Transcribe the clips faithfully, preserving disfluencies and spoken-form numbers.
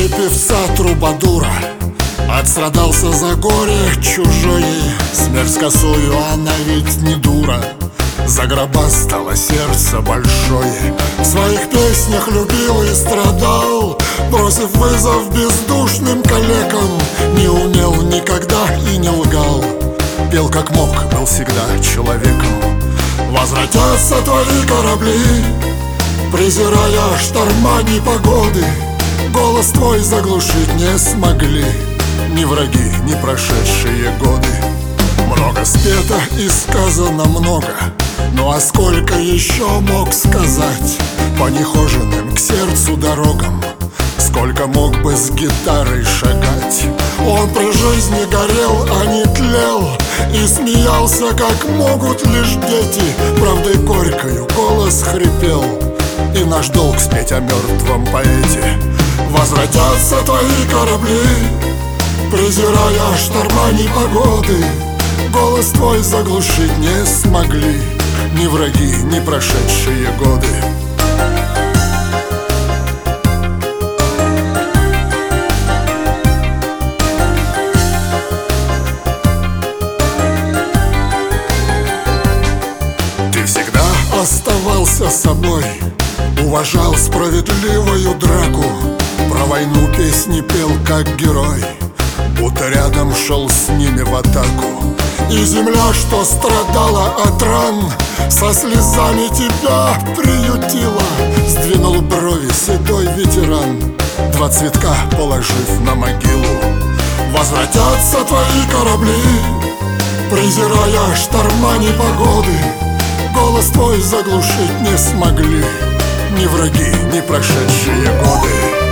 Три певца трубадура, отстрадался за горе чужое. Смерть с косою, она ведь не дура, загробастало сердце большое. В своих песнях любил и страдал, бросив вызов бездушным калекам. Не умел никогда и не лгал, пел как мог, был всегда человеком. Возвратятся твои корабли, презирая шторма непогоды. Голос твой заглушить не смогли ни враги, ни прошедшие годы. Много спето и сказано много, ну а сколько еще мог сказать? По нехоженным к сердцу дорогам сколько мог бы с гитарой шагать. Он при жизни горел, а не тлел, и смеялся, как могут лишь дети. Правдой горькою голос хрипел, и наш долг спеть о мертвом поэте. Возвратятся твои корабли, презирая шторма непогоды. Голос твой заглушить не смогли ни враги, ни прошедшие годы. Ты всегда оставался собой, уважал справедливую драку. Про войну песни пел как герой, будто рядом шел с ними в атаку. И земля, что страдала от ран, со слезами тебя приютила. Сдвинул брови седой ветеран, два цветка положив на могилу. Возвратятся твои корабли, презирая шторма непогоды. Голос твой заглушить не смогли ни враги, ни прошедшие годы.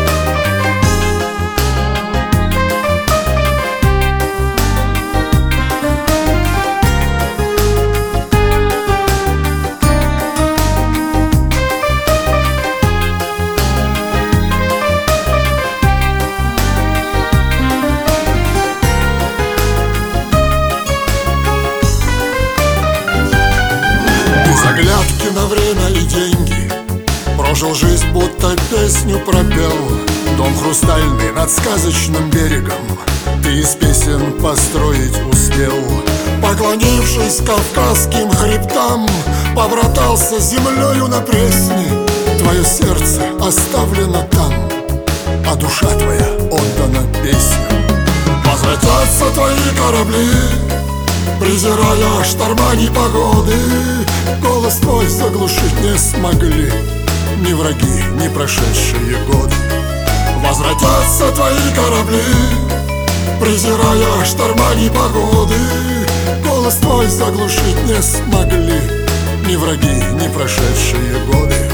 Заглядки на время и деньги, прожил жизнь, будто песню пропел. Дом хрустальный над сказочным берегом ты из песен построить успел. Поклонившись кавказским хребтам, побратался землею на Пресне. Твое сердце оставлено там, а душа твоя отдана песням. Возвратятся твои корабли, презирая шторма непогоды. Голос твой заглушить не смогли ни враги, ни прошедшие годы. Возвратятся твои корабли, презирая шторма непогоды. Голос твой заглушить не смогли ни враги, ни прошедшие годы.